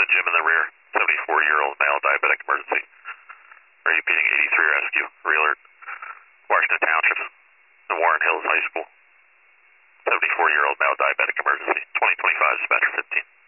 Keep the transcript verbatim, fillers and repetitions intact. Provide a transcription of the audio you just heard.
Jim in the rear, seventy-four-year-old male, diabetic emergency. Repeating eighty-three rescue, re-alert. Washington Township, the Warren Hills High School. seventy-four-year-old male, diabetic emergency. twenty twenty-five, dispatcher fifteen.